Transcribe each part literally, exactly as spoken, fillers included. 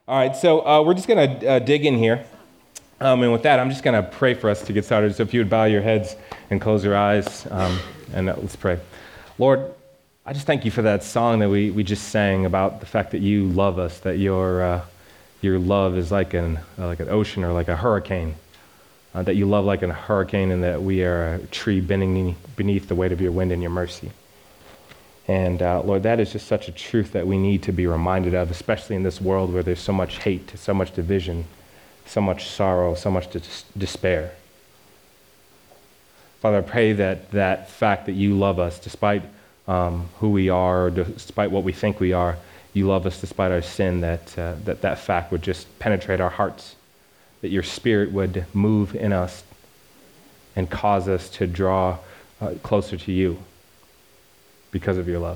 All right, so uh, we're just going to uh, dig in here. Um, and with that, I'm just going to pray for us to get started. So if you would bow your heads and close your eyes, um, and uh, let's pray. Lord, I just thank you for that song that we, we just sang about the fact that you love us, that your uh, your love is like an uh, like an ocean or like a hurricane, uh, that you love like a hurricane, and that we are a tree bending beneath the weight of your wind and your mercy. And uh, Lord, that is just such a truth that we need to be reminded of, especially in this world where there's so much hate, so much division, so much sorrow, so much dis- despair. Father, I pray that that fact that you love us despite um, who we are, or despite what we think we are, you love us despite our sin, that, uh, that that fact would just penetrate our hearts, that your Spirit would move in us and cause us to draw uh, closer to you because of your love.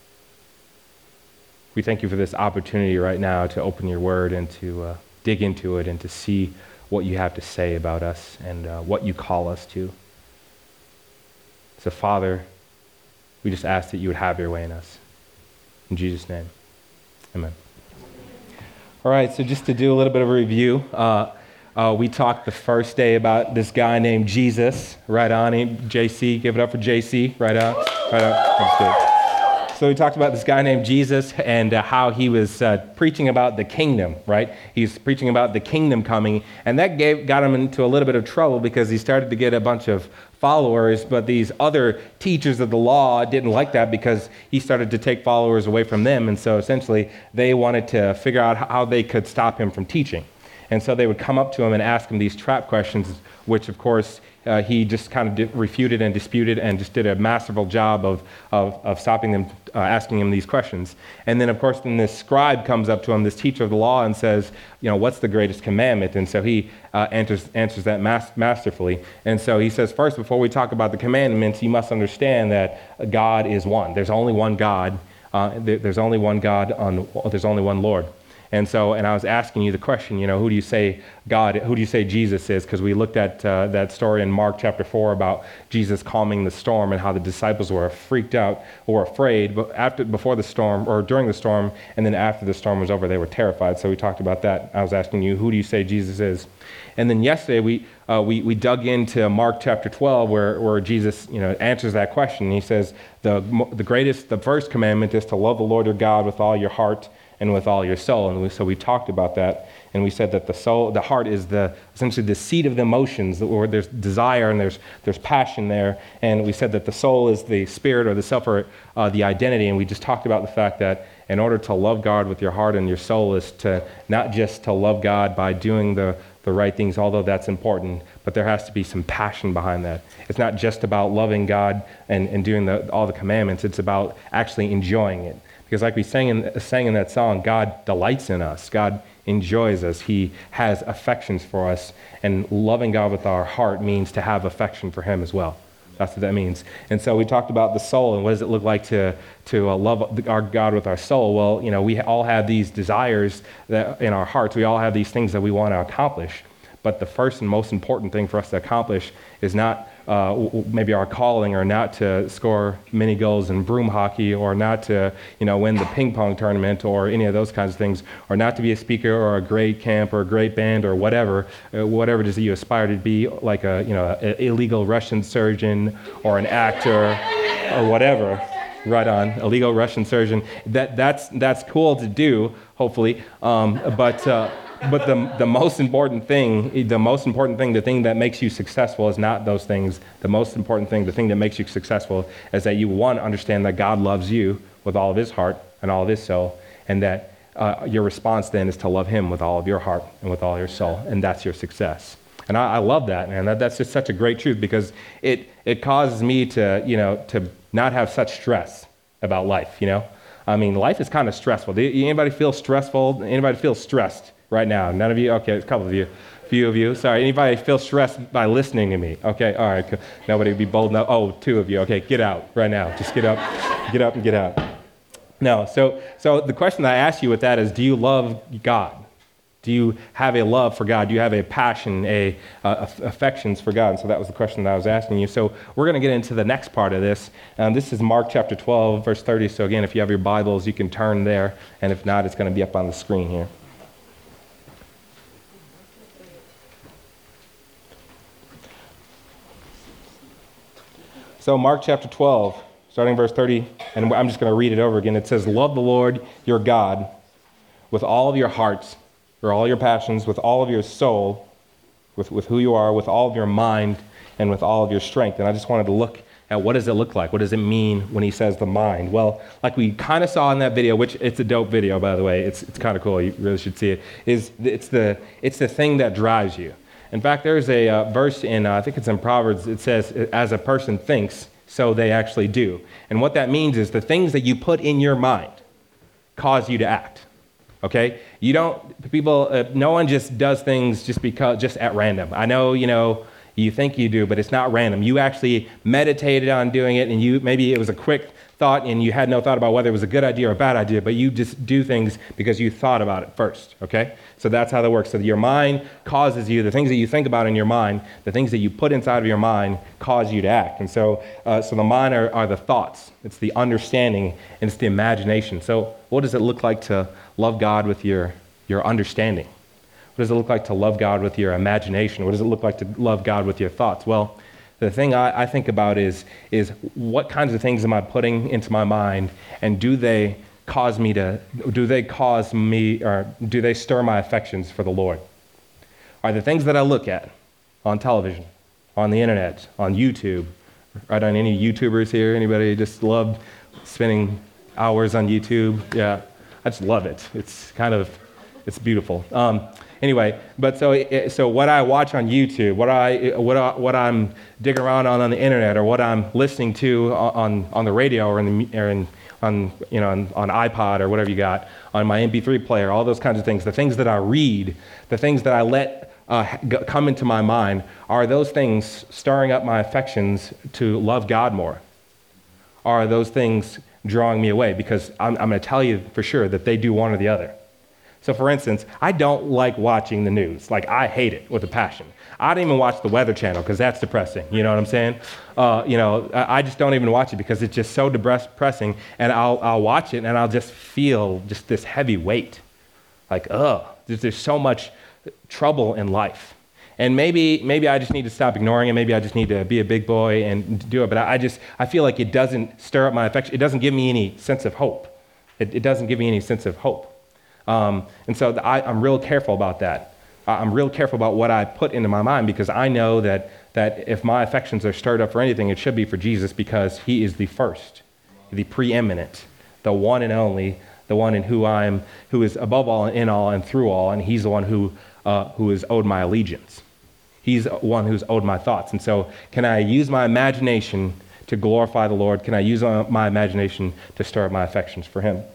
We thank you for this opportunity right now to open your word and to uh, dig into it and to see what you have to say about us and uh, what you call us to. So, Father, we just ask that you would have your way in us. In Jesus' name, amen. All right, so just to do a little bit of a review, uh, uh, we talked the first day about this guy named Jesus. Right on, him, J C. Give it up for J C. Right on. Right on. That's good. So we talked about this guy named Jesus and uh, how he was uh, preaching about the kingdom, right? He's preaching about the kingdom coming, and that gave, got him into a little bit of trouble because he started to get a bunch of followers, but these other teachers of the law didn't like that because he started to take followers away from them, and so essentially they wanted to figure out how they could stop him from teaching. And so they would come up to him and ask him these trap questions, which of course uh, he just kind of di- refuted and disputed and just did a masterful job of, of, of stopping them, uh, asking him these questions. And then of course then this scribe comes up to him, this teacher of the law, and says, you know, what's the greatest commandment? And so he uh, answers, answers that mas- masterfully. And so he says, first, before we talk about the commandments, you must understand that God is one. There's only one God. Uh, there, there's only one God. On, there's only one Lord. And so, and I was asking you the question, you know, who do you say God, who do you say Jesus is? Because we looked at uh, that story in Mark chapter four about Jesus calming the storm and how the disciples were freaked out or afraid, but after, before the storm or during the storm, and then after the storm was over, they were terrified. So we talked about that. I was asking you, who do you say Jesus is? And then yesterday we uh, we we dug into Mark chapter twelve, where where Jesus, you know, answers that question. He says the the greatest, the first commandment is to love the Lord your God with all your heart and with all your soul. And we, so we talked about that, and we said that the soul, the heart is the essentially the seat of the emotions, where there's desire and there's there's passion there. And we said that the soul is the spirit or the self or uh, the identity. And we just talked about the fact that in order to love God with your heart and your soul is to not just to love God by doing the the right things, although that's important, but there has to be some passion behind that. It's not just about loving God and, and doing the, all the commandments. It's about actually enjoying it. Because like we sang in, sang in that song, God delights in us. God enjoys us. He has affections for us. And loving God with our heart means to have affection for him as well. That's what that means. And so we talked about the soul and what does it look like to to uh, love our God with our soul. Well, you know, we all have these desires that in our hearts. We all have these things that we want to accomplish. But the first and most important thing for us to accomplish is not uh, maybe our calling, or not to score many goals in broom hockey, or not to, you know, win the ping pong tournament, or any of those kinds of things, or not to be a speaker or a great camp or a great band or whatever, uh, whatever it is that you aspire to be, like a, you know, an illegal Russian surgeon or an actor or whatever. Right on, illegal Russian surgeon. That that's that's cool to do, hopefully. Um, but uh, but the the most important thing, the most important thing, the thing that makes you successful is not those things. The most important thing, the thing that makes you successful, is that you, one, understand that God loves you with all of his heart and all of his soul, and that uh, your response then is to love him with all of your heart and with all your soul, and that's your success. And I, I love that, man. That, that's just such a great truth, because it it causes me to, you know, to not have such stress about life, you know? I mean, life is kind of stressful. Do anybody feel stressful? Anybody feel stressed right now? None of you? Okay, a couple of you. A few of you. Sorry, anybody feel stressed by listening to me? Okay, all right. Nobody would be bold enough. Oh, two of you. Okay, get out right now. Just get up. Get up and get out. No, so so the question that I ask you with that is, do you love God? Do you have a love for God? Do you have a passion, a uh, affections for God? And so that was the question that I was asking you. So we're going to get into the next part of this. Um, this is Mark chapter twelve, verse thirty. So again, if you have your Bibles, you can turn there. And if not, it's going to be up on the screen here. So Mark chapter twelve, starting verse thirty, and I'm just going to read it over again. It says, love the Lord your God with all of your hearts, or all your passions, with all of your soul, with, with who you are, with all of your mind, and with all of your strength. And I just wanted to look at what does it look like? What does it mean when he says the mind? Well, like we kind of saw in that video, which it's a dope video, by the way. It's it's kind of cool. You really should see it. Is it's the it's the thing that drives you. In fact, there's a uh, verse in, uh, I think it's in Proverbs, it says, as a person thinks, so they actually do. And what that means is the things that you put in your mind cause you to act. Okay? You don't, people, uh, no one just does things just because, just at random. I know, you know, you think you do, but it's not random. You actually meditated on doing it, and you maybe it was a quick thought, and you had no thought about whether it was a good idea or a bad idea, but you just do things because you thought about it first, okay? So that's how that works. So your mind causes you, the things that you think about in your mind, the things that you put inside of your mind cause you to act. And so uh, so the mind are, are the thoughts. It's the understanding, and it's the imagination. So what does it look like to love God with your, your understanding? What does it look like to love God with your imagination? What does it look like to love God with your thoughts? Well, the thing I, I think about is, is what kinds of things am I putting into my mind, and do they cause me to, do they cause me, or do they stir my affections for the Lord? Are the things that I look at on television, on the internet, on YouTube, right, on any YouTubers here? Anybody just love spending hours on YouTube? Yeah, I just love it. It's kind of, it's beautiful. Um, Anyway, but so so what I watch on YouTube, what I what I, what I'm digging around on on the internet, or what I'm listening to on on the radio, or in the or in on you know on, on iPod or whatever you got, on my M P three player, all those kinds of things. The things that I read, the things that I let uh, come into my mind, are those things stirring up my affections to love God more? Are those things drawing me away? Because I'm, I'm going to tell you for sure that they do one or the other. So for instance, I don't like watching the news. Like, I hate it with a passion. I don't even watch the Weather Channel because that's depressing. You know what I'm saying? Uh, you know, I just don't even watch it because it's just so depressing. And I'll I'll watch it and I'll just feel just this heavy weight. Like, ugh, there's, there's so much trouble in life. And maybe maybe I just need to stop ignoring it. Maybe I just need to be a big boy and do it. But I just, I feel like it doesn't stir up my affection. It doesn't give me any sense of hope. It, it doesn't give me any sense of hope. Um, and so the, I, I'm real careful about that. I'm real careful about what I put into my mind, because I know that, that if my affections are stirred up for anything, it should be for Jesus, because he is the first, the preeminent, the one and only, the one in who I'm, who is above all and in all and through all, and he's the one who, uh, who is owed my allegiance. He's the one who's owed my thoughts. And so can I use my imagination to glorify the Lord? Can I use my imagination to stir up my affections for him?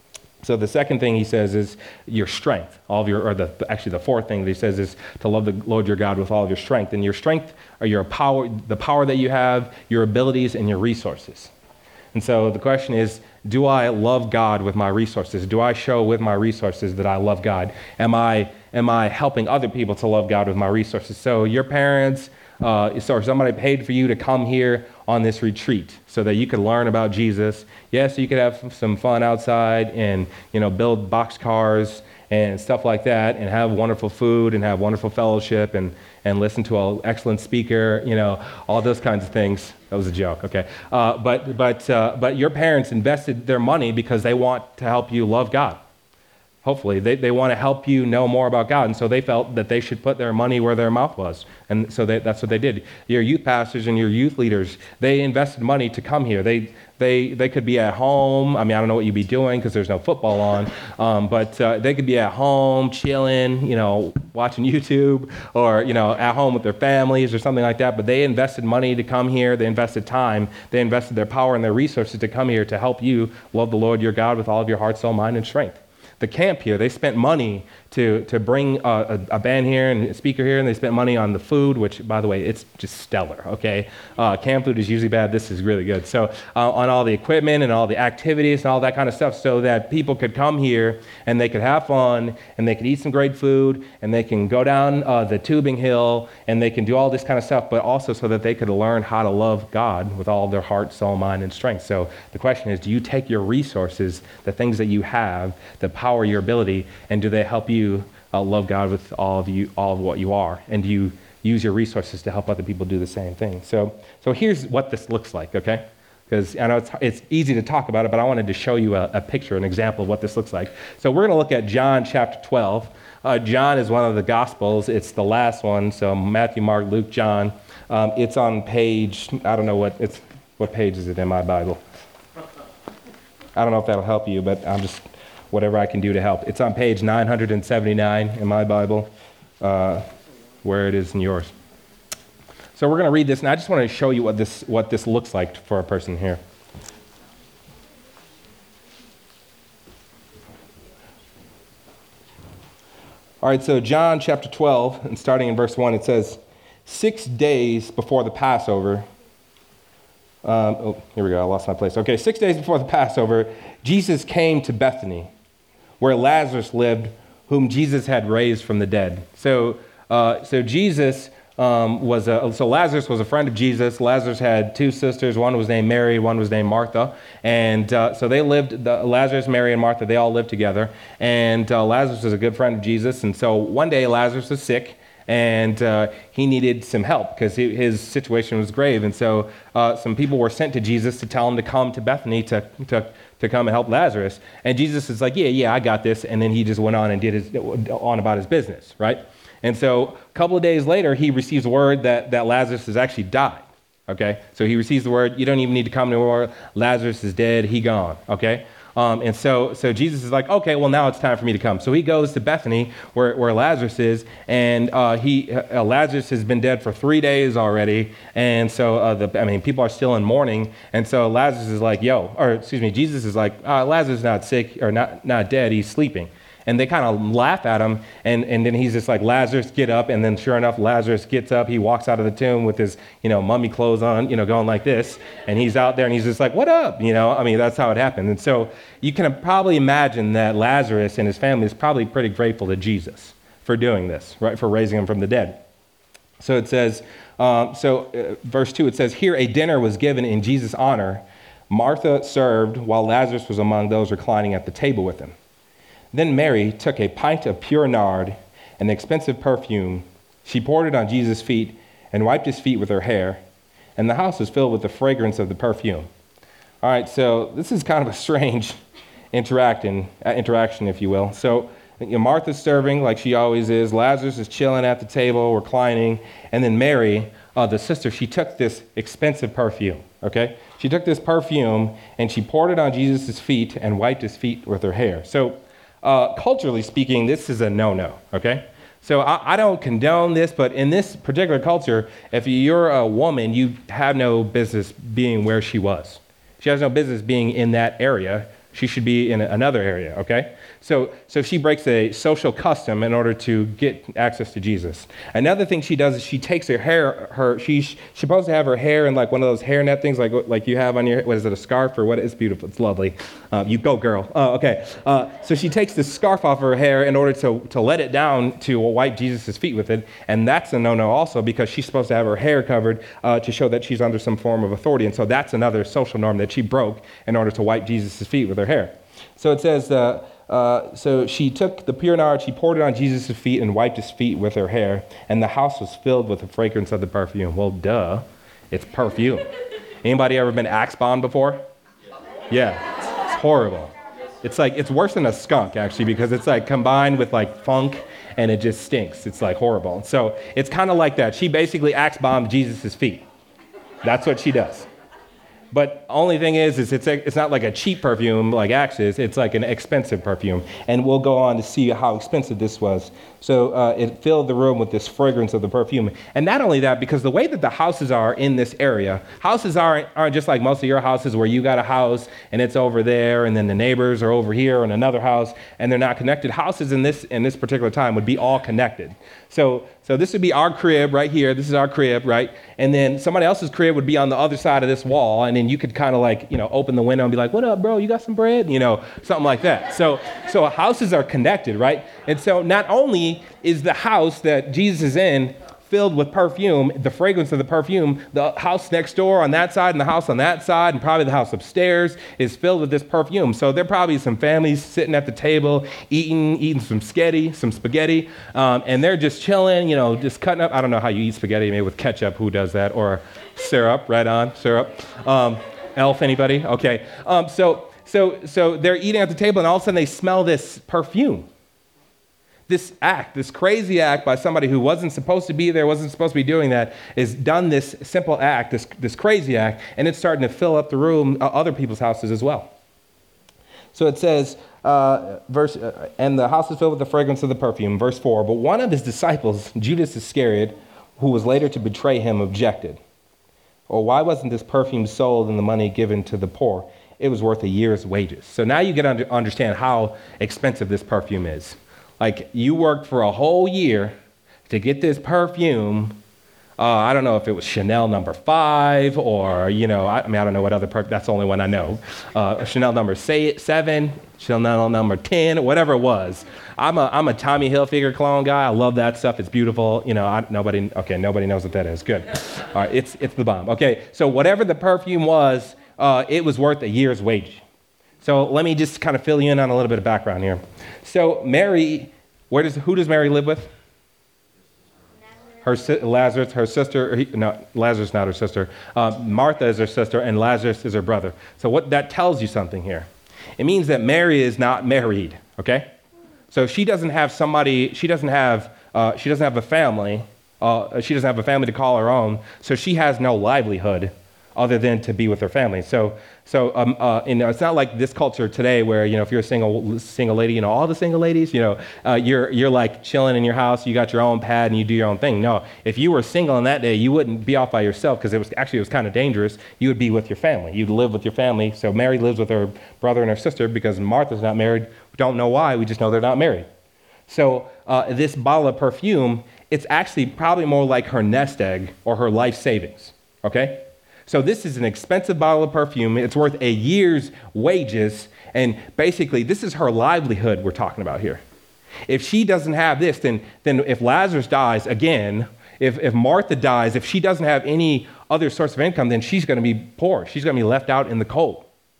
So the second thing he says is your strength. All of your, or the actually the fourth thing that he says is to love the Lord your God with all of your strength. And your strength are your power, the power that you have, your abilities, and your resources. And so the question is, do I love God with my resources? Do I show with my resources that I love God? Am I am I helping other people to love God with my resources? So your parents, uh, so somebody paid for you to come here on this retreat so that you could learn about Jesus. Yes, you could have some fun outside and, you know, build boxcars and stuff like that, and have wonderful food and have wonderful fellowship and, and listen to an excellent speaker, you know, all those kinds of things. That was a joke, okay. Uh, but but uh, but your parents invested their money because they want to help you love God. Hopefully, they, they want to help you know more about God, and so they felt that they should put their money where their mouth was, and so they, that's what they did. Your youth pastors and your youth leaders, they invested money to come here. They they they could be at home. I mean, I don't know what you'd be doing because there's no football on, um, but uh, they could be at home chilling, you know, watching YouTube, or, you know, at home with their families or something like that. But they invested money to come here. They invested time. They invested their power and their resources to come here to help you love the Lord your God with all of your heart, soul, mind, and strength. The camp here, they spent money to, to bring a, a, a band here and a speaker here, and they spent money on the food, which, by the way, it's just stellar, okay? Uh, camp food is usually bad. This is really good. So uh, on all the equipment and all the activities and all that kind of stuff, so that people could come here and they could have fun and they could eat some great food and they can go down uh, the tubing hill and they can do all this kind of stuff, but also so that they could learn how to love God with all their heart, soul, mind, and strength. So the question is, do you take your resources, the things that you have, the power, your ability, and do they help you uh, love God with all of you, all of what you are? And do you use your resources to help other people do the same thing. So, so here's what this looks like, okay? Because I know it's, it's easy to talk about it, but I wanted to show you a, a picture, an example of what this looks like. So we're going to look at John chapter twelve. Uh, John is one of the Gospels. It's the last one, so Matthew, Mark, Luke, John. Um, it's on page, I don't know what, it's, what page is it in my Bible? I don't know if that'll help you, but I'm just, whatever I can do to help. It's on page nine hundred seventy-nine in my Bible, uh, where it is in yours. So we're going to read this, and I just want to show you what this what this looks like for a person here. All right, so John chapter twelve, and starting in verse one, it says, Six days before the Passover, um, oh, here we go, I lost my place. Okay, six days before the Passover, Jesus came to Bethany, where Lazarus lived, whom Jesus had raised from the dead. So, uh, so Jesus... Um, was a, so Lazarus was a friend of Jesus. Lazarus had two sisters. One was named Mary, one was named Martha. And uh, so they lived, the, Lazarus, Mary, and Martha, they all lived together. And uh, Lazarus was a good friend of Jesus. And so one day Lazarus was sick, and uh, he needed some help because his situation was grave. And so uh, some people were sent to Jesus to tell him to come to Bethany to, to, to come and help Lazarus. And Jesus is like, yeah, yeah, I got this. And then he just went on and did his, on about his business, right? And so a couple of days later, he receives word that, that Lazarus has actually died, okay? So he receives the word, you don't even need to come to war. Lazarus is dead, he gone, okay? Um, and so so Jesus is like, okay, well, now it's time for me to come. So he goes to Bethany, where, where Lazarus is, and uh, he uh, Lazarus has been dead for three days already. And so, uh, the I mean, people are still in mourning. And so Lazarus is like, yo, or excuse me, Jesus is like, uh, Lazarus is not sick, or not, not dead, he's sleeping. And they kind of laugh at him, and, and then he's just like, Lazarus, get up. And then sure enough, Lazarus gets up. He walks out of the tomb with his, you know, mummy clothes on, you know, going like this. And he's out there, and he's just like, what up? You know, I mean, that's how it happened. And so you can probably imagine that Lazarus and his family is probably pretty grateful to Jesus for doing this, right, for raising him from the dead. So it says, um, so uh, verse two, it says, here a dinner was given in Jesus' honor. Martha served while Lazarus was among those reclining at the table with him. Then Mary took a pint of pure nard, an expensive perfume. She poured it on Jesus' feet and wiped his feet with her hair, and the house was filled with the fragrance of the perfume. All right, so this is kind of a strange interaction, uh, interaction, if you will. So you know, Martha's serving like she always is. Lazarus is chilling at the table, reclining. And then Mary, uh, the sister, she took this expensive perfume, okay? She took this perfume, and she poured it on Jesus' feet and wiped his feet with her hair. So Uh, culturally speaking, this is a no-no, okay? So I, I don't condone this, but in this particular culture, if you're a woman, you have no business being where she was. She has no business being in that area. She should be in another area, okay? So, so she breaks a social custom in order to get access to Jesus. Another thing she does is she takes her hair, her she's, she's supposed to have her hair in like one of those hairnet things like like you have on your, what is it, a scarf or what? It's beautiful, it's lovely. Uh, you go, girl. Oh, okay. Uh, so she takes the scarf off her hair in order to, to let it down to wipe Jesus' feet with it. And that's a no-no also because she's supposed to have her hair covered uh, to show that she's under some form of authority. And so that's another social norm that she broke in order to wipe Jesus' feet with her hair. So it says, uh, uh, so she took the pure nard, she poured it on Jesus' feet and wiped his feet with her hair, and the house was filled with the fragrance of the perfume. Well, duh, it's perfume. Anybody ever been Axe bombed before? Yeah, it's horrible. It's like, it's worse than a skunk, actually, because it's like combined with like funk, and it just stinks. It's like horrible. So it's kind of like that. She basically Axe bombed Jesus' feet. That's what she does. But only thing is, is it's, a, it's not like a cheap perfume like Axe is. It's like an expensive perfume. And we'll go on to see how expensive this was. So uh, it filled the room with this fragrance of the perfume. And not only that, because the way that the houses are in this area, houses aren't, aren't just like most of your houses where you got a house and it's over there and then the neighbors are over here in another house and they're not connected. Houses in this in this particular time would be all connected. So so this would be our crib right here. This is our crib, right? And then somebody else's crib would be on the other side of this wall. And then you could kind of like, you know, open the window and be like, what up, bro? You got some bread? You know, something like that. So so houses are connected, right? And so not only is the house that Jesus is in filled with perfume, the fragrance of the perfume. The house next door on that side and the house on that side and probably the house upstairs is filled with this perfume. So there are probably some families sitting at the table eating eating some spaghetti, some spaghetti, um, and they're just chilling, you know, just cutting up. I don't know how you eat spaghetti, maybe with ketchup, who does that? Or syrup, right on, syrup. Um, Elf, anybody? Okay. Um, so, so, so they're eating at the table and all of a sudden they smell this perfume. This act, this crazy act by somebody who wasn't supposed to be there, wasn't supposed to be doing that, is done this simple act, this, this crazy act, and it's starting to fill up the room, uh, other people's houses as well. So it says, uh, verse, uh, and the house is filled with the fragrance of the perfume. Verse four, but one of his disciples, Judas Iscariot, who was later to betray him, objected. Or why wasn't this perfume sold and the money given to the poor? It was worth a year's wages. So now you get to understand how expensive this perfume is. Like, you worked for a whole year to get this perfume. Uh, I don't know if it was Chanel number five or, you know, I, I mean, I don't know what other perfume, that's the only one I know. Uh, Chanel number say, seven, Chanel number ten, whatever it was. I'm a, I'm a Tommy Hilfiger cologne guy. I love that stuff. It's beautiful. You know, I, nobody, okay, nobody knows what that is. Good. All right, it's, it's the bomb. Okay, so whatever the perfume was, uh, it was worth a year's wage. So let me just kind of fill you in on a little bit of background here. So Mary, where does who does Mary live with? Her Lazarus, her sister. He, no, Lazarus not her sister. Uh, Martha is her sister, and Lazarus is her brother. So what that tells you something here. It means that Mary is not married. Okay, so she doesn't have somebody. She doesn't have. Uh, she doesn't have a family. Uh, she doesn't have a family to call her own. So she has no livelihood other than to be with her family. So, so um, uh, you know, it's not like this culture today where, you know, if you're a single single lady, you know, all the single ladies, you know, uh, you're you're like chilling in your house, you got your own pad and you do your own thing. No, if you were single on that day, you wouldn't be off by yourself because it was actually it was kind of dangerous. You would be with your family. You'd live with your family. So Mary lives with her brother and her sister because Martha's not married. We don't know why. We just know they're not married. So uh, this bottle of perfume, it's actually probably more like her nest egg or her life savings. Okay. So this is an expensive bottle of perfume. It's worth a year's wages. And basically, this is her livelihood we're talking about here. If she doesn't have this, then, then if Lazarus dies again, if, if Martha dies, if she doesn't have any other source of income, then she's going to be poor. She's going to be left out in the cold.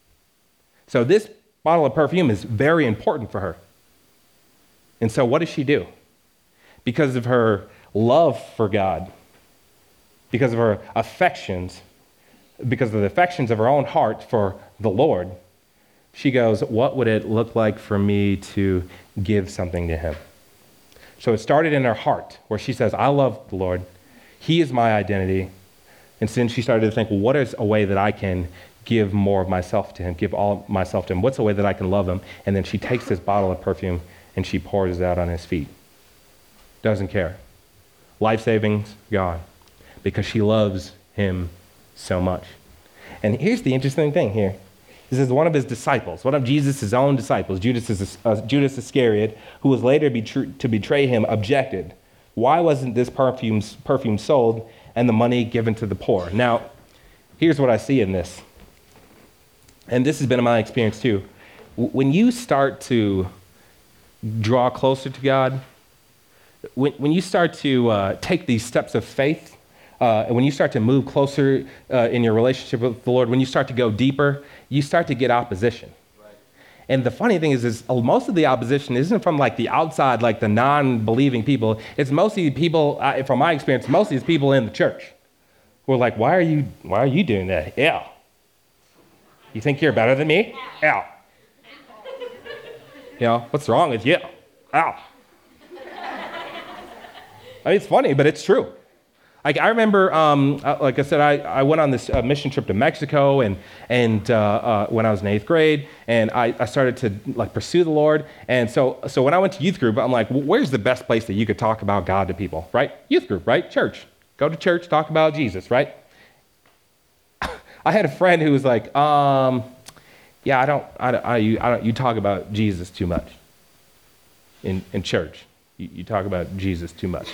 So this bottle of perfume is very important for her. And so what does she do? Because of her love for God, because of her affections, because of the affections of her own heart for the Lord, she goes, what would it look like for me to give something to him? So it started in her heart where she says, I love the Lord. He is my identity. And then she started to think, well, what is a way that I can give more of myself to him, give all myself to him? What's a way that I can love him? And then she takes this bottle of perfume and she pours it out on his feet. Doesn't care. Life savings, gone. Because she loves him so much. And here's the interesting thing here. This is one of his disciples, one of Jesus' own disciples, Judas, uh, Judas Iscariot, who was later betr- to betray him, objected. Why wasn't this perfume, perfume sold and the money given to the poor? Now, here's what I see in this. And this has been my experience too. When you start to draw closer to God, when, when you start to uh, take these steps of faith, Uh, and when you start to move closer uh, in your relationship with the Lord, when you start to go deeper, you start to get opposition. Right. And the funny thing is, is most of the opposition isn't from like the outside, like the non-believing people. It's mostly people, uh, from my experience, mostly it's people in the church who are like, why are you, why are you doing that? Yeah. You think you're better than me? Yeah. You know, what's wrong with you? Ow. I mean, it's funny, but it's true. Like I remember, um, like I said, I, I went on this uh, mission trip to Mexico, and and uh, uh, when I was in eighth grade, and I, I started to like pursue the Lord, and so so when I went to youth group, I'm like, well, where's the best place that you could talk about God to people, right? Youth group, right? Church. Go to church, talk about Jesus, right? I had a friend who was like, um, yeah, I don't, I don't, I, you, I don't, you talk about Jesus too much in in church. You, you talk about Jesus too much.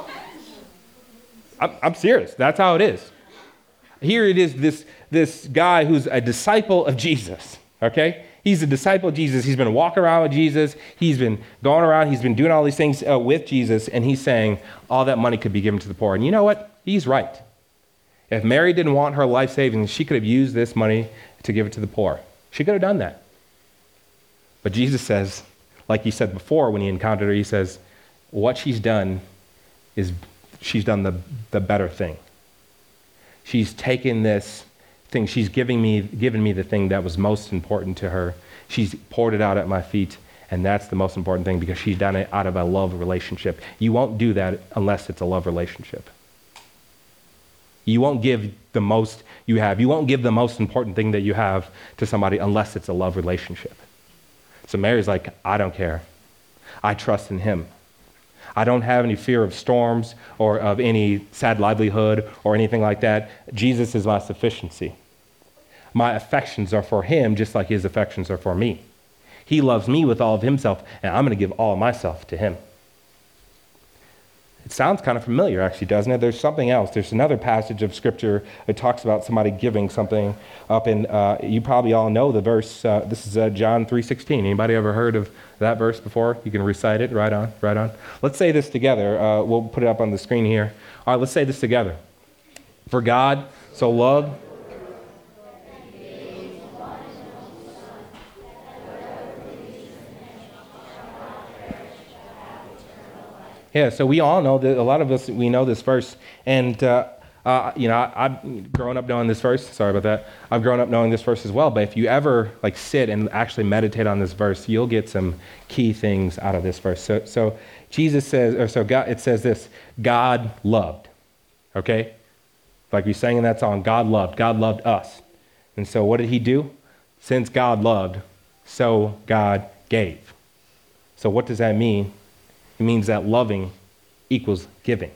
I'm, I'm serious. That's how it is. Here it is, this, this guy who's a disciple of Jesus, okay? He's a disciple of Jesus. He's been walking around with Jesus. He's been going around. He's been doing all these things uh, with Jesus. And he's saying all that money could be given to the poor. And you know what? He's right. If Mary didn't want her life savings, she could have used this money to give it to the poor. She could have done that. But Jesus says, like he said before when he encountered her, he says, what she's done is she's done the, the better thing. She's taken this thing, she's giving me, given me the thing that was most important to her. She's poured it out at my feet, and that's the most important thing because she's done it out of a love relationship. You won't do that unless it's a love relationship. You won't give the most you have. You won't give the most important thing that you have to somebody unless it's a love relationship. So Mary's like, I don't care. I trust in him. I don't have any fear of storms or of any sad livelihood or anything like that. Jesus is my sufficiency. My affections are for him just like his affections are for me. He loves me with all of himself, and I'm going to give all of myself to him. It sounds kind of familiar, actually, doesn't it? There's something else. There's another passage of Scripture that talks about somebody giving something up, and uh, you probably all know the verse. Uh, this is uh, John three sixteen. Anybody ever heard of that verse before? You can recite it. Right on, right on. Let's say this together. Uh, we'll put it up on the screen here. All right, let's say this together. For God so loved... Yeah, so we all know that a lot of us, we know this verse. And, uh, uh, you know, I, I've grown up knowing this verse. Sorry about that. I've grown up knowing this verse as well. But if you ever, like, sit and actually meditate on this verse, you'll get some key things out of this verse. So, so Jesus says, or so God, it says this, God loved, okay? Like we sang in that song, God loved. God loved us. And so what did he do? Since God loved, so God gave. So what does that mean? It means that loving equals giving.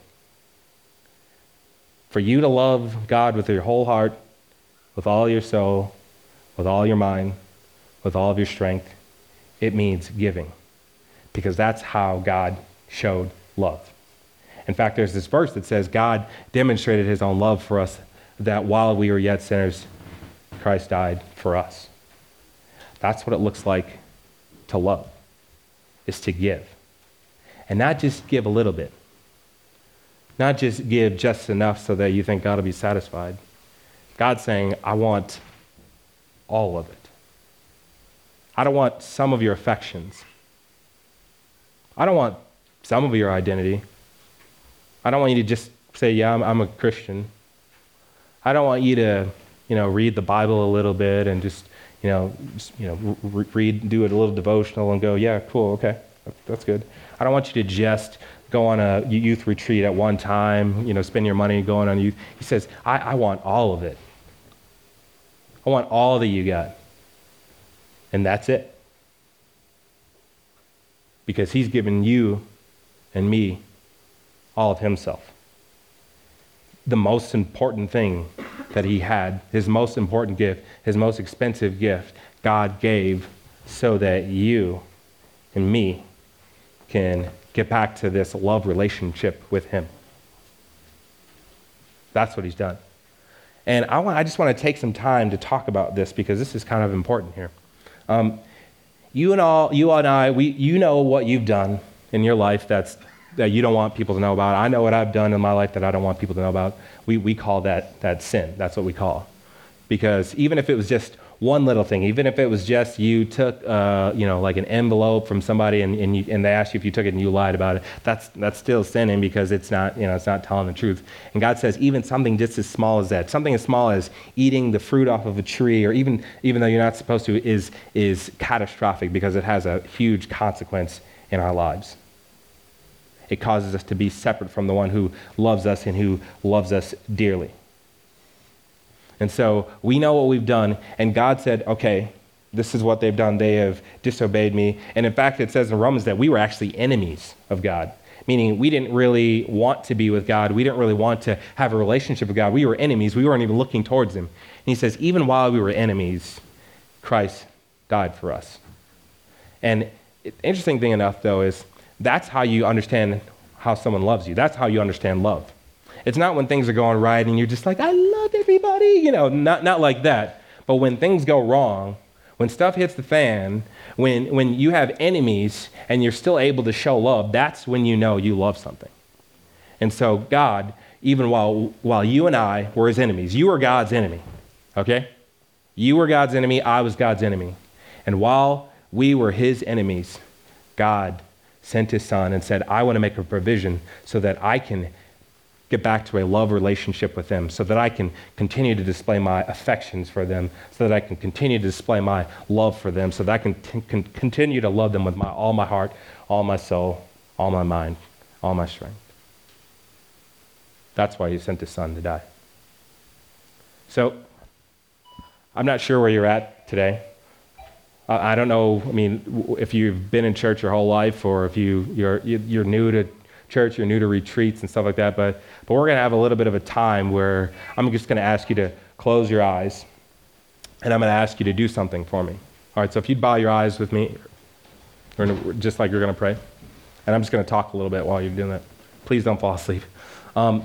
For you to love God with your whole heart, with all your soul, with all your mind, with all of your strength, it means giving. Because that's how God showed love. In fact, there's this verse that says God demonstrated his own love for us, that while we were yet sinners, Christ died for us. That's what it looks like to love, is to give. And not just give a little bit. Not just give just enough so that you think God will be satisfied. God's saying, I want all of it. I don't want some of your affections. I don't want some of your identity. I don't want you to just say, yeah, I'm, I'm a Christian. I don't want you to, you know, read the Bible a little bit and just, you know, just, you know, re- read, do it a little devotional and go, yeah, cool, okay, that's good. I don't want you to just go on a youth retreat at one time, you know, spend your money going on youth. He says, I, I want all of it. I want all that you got. And that's it. Because he's given you and me all of himself. The most important thing that he had, his most important gift, his most expensive gift, God gave so that you and me can get back to this love relationship with him. That's what he's done. And I, want, I just want to take some time to talk about this because this is kind of important here. Um, you and all, you and I, we, you know what you've done in your life that's that you don't want people to know about. I know what I've done in my life that I don't want people to know about. We we call that that sin. That's what we call. Because even if it was just one little thing, even if it was just you took, uh, you know, like an envelope from somebody and and, you, and they asked you if you took it and you lied about it, that's that's still sinning because it's not, you know, it's not telling the truth. And God says even something just as small as that, something as small as eating the fruit off of a tree, or even even though you're not supposed to, is is catastrophic because it has a huge consequence in our lives. It causes us to be separate from the one who loves us and who loves us dearly. And so we know what we've done, and God said, okay, this is what they've done. They have disobeyed me. And in fact, it says in Romans that we were actually enemies of God, meaning we didn't really want to be with God. We didn't really want to have a relationship with God. We were enemies. We weren't even looking towards him. And he says, even while we were enemies, Christ died for us. And the interesting thing enough, though, is that's how you understand how someone loves you. That's how you understand love. It's not when things are going right and you're just like, I love everybody, you know, not, not like that. But when things go wrong, When stuff hits the fan, when, when you have enemies and you're still able to show love, that's when you know you love something. And so God, even while, while you and I were his enemies, you were God's enemy, okay? You were God's enemy, I was God's enemy. And while we were his enemies, God sent his son and said, I want to make a provision so that I can get back to a love relationship with them, so that I can continue to display my affections for them, so that I can continue to display my love for them, so that I can, t- can continue to love them with my, all my heart, all my soul, all my mind, all my strength. That's why he sent his son to die. So, I'm not sure where you're at today. I don't know, I mean, if you've been in church your whole life, or if you, you're, you're new to church, you're new to retreats and stuff like that, but, but we're going to have a little bit of a time where I'm just going to ask you to close your eyes, and I'm going to ask you to do something for me. All right, so if you'd bow your eyes with me, or just like you're going to pray, and I'm just going to talk a little bit while you're doing that. Please don't fall asleep. Um,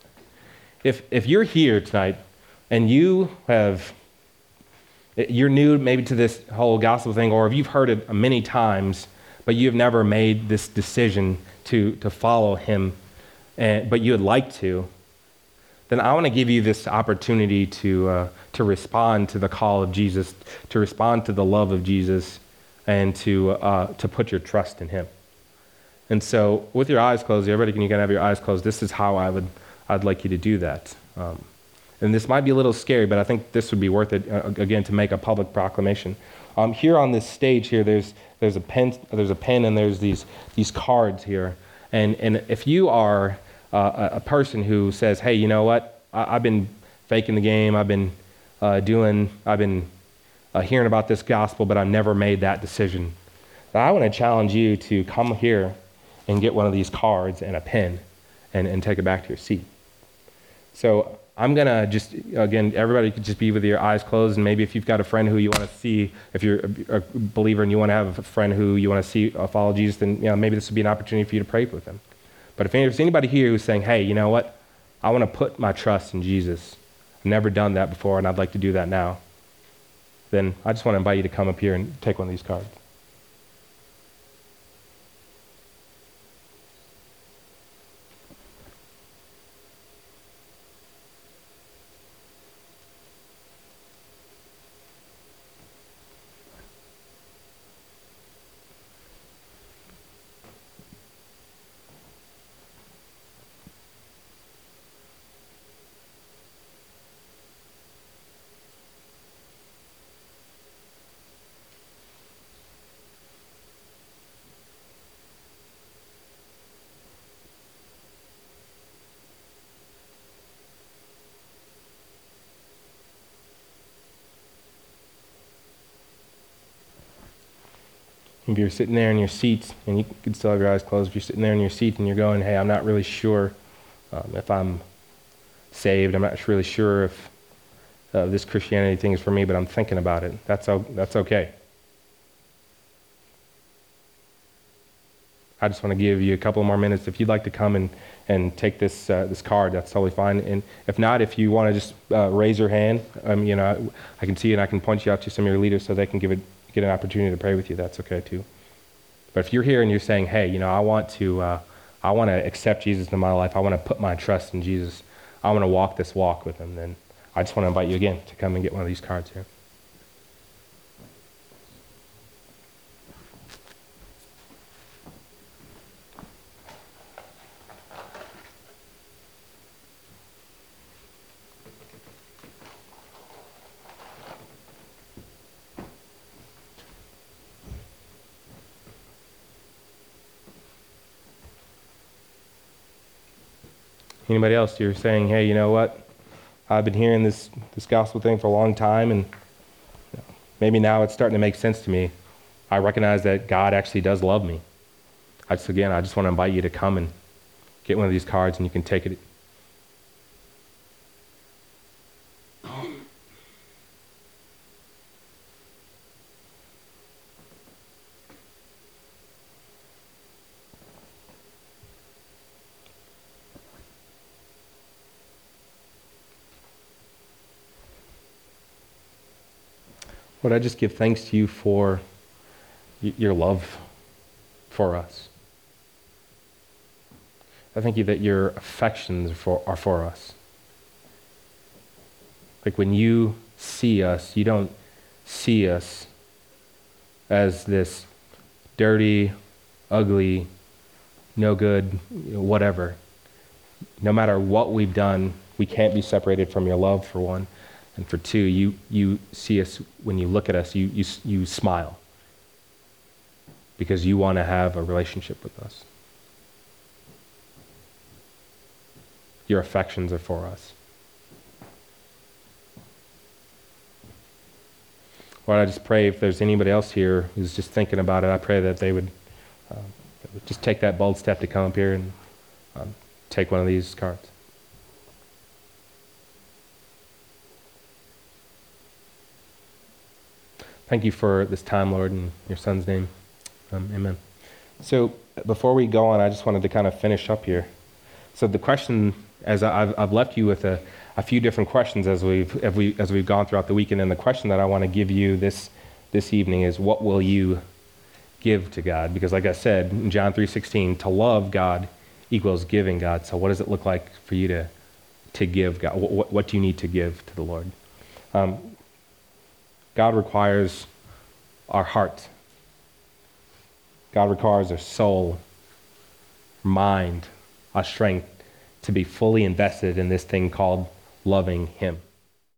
if if you're here tonight, and you have... You're new maybe to this whole gospel thing, or if you've heard it many times, but you've never made this decision to, to follow him, and, but you would like to, then I want to give you this opportunity to, uh, to respond to the call of Jesus, to respond to the love of Jesus, and to, uh, to put your trust in him. And so with your eyes closed, everybody can, you can have your eyes closed. This is how I would, I'd like you to do that. Um, And this might be a little scary, but I think this would be worth it, uh, again, to make a public proclamation. Um, here on this stage here, there's there's a pen, there's a pen, and there's these these cards here. And and if you are uh, a person who says, hey, you know what, I, I've been faking the game, I've been uh, doing, I've been uh, hearing about this gospel, but I've never made that decision. But I want to challenge you to come here and get one of these cards and a pen, and, and take it back to your seat. So I'm going to just, again, everybody could just be with your eyes closed, and maybe if you've got a friend who you want to see, if you're a believer and you want to have a friend who you want to see uh, follow Jesus, then you know, maybe this would be an opportunity for you to pray with them. But if there's anybody here who's saying, hey, you know what, I want to put my trust in Jesus, I've never done that before and I'd like to do that now, then I just want to invite you to come up here and take one of these cards. If you're sitting there in your seat, and you can still have your eyes closed, if you're sitting there in your seat and you're going, hey, I'm not really sure um, if I'm saved, I'm not really sure if uh, this Christianity thing is for me, but I'm thinking about it, that's, o- that's okay. I just want to give you a couple more minutes. If you'd like to come and, and take this uh, this card, that's totally fine. And if not, if you want to just uh, raise your hand, um, you know, I can see it and I can point you out to some of your leaders so they can give it, get an opportunity to pray with you. That's okay too. But if you're here and you're saying, hey, you know, I want to, uh, I want to accept Jesus in my life. I want to put my trust in Jesus. I want to walk this walk with him. Then I just want to invite you again to come and get one of these cards here. Anybody else, you're saying, hey, you know what? I've been hearing this, this gospel thing for a long time, and you know, maybe now it's starting to make sense to me. I recognize that God actually does love me. I just, again, I just want to invite you to come and get one of these cards, and you can take it. Lord, I just give thanks to you for y- your love for us. I thank you that your affections are for, are for us. Like when you see us, you don't see us as this dirty, ugly, no good, you know, whatever. No matter what we've done, we can't be separated from your love, for one. And for two, you, you see us, when you look at us, you, you, you smile because you want to have a relationship with us. Your affections are for us. Lord, I just pray if there's anybody else here who's just thinking about it, I pray that they would, uh, they would just take that bold step to come up here and um, take one of these cards. Thank you for this time, Lord, in your Son's name. Um, amen. So before we go on, I just wanted to kind of finish up here. So the question, as I've, I've left you with a, a few different questions as we've, as, we, as we've gone throughout the weekend, and the question that I want to give you this, this evening is, what will you give to God? Because like I said, in John three sixteen, to love God equals giving God. So what does it look like for you to, to give God? What, what do you need to give to the Lord? Um, God requires our heart. God requires our soul, mind, our strength to be fully invested in this thing called loving him.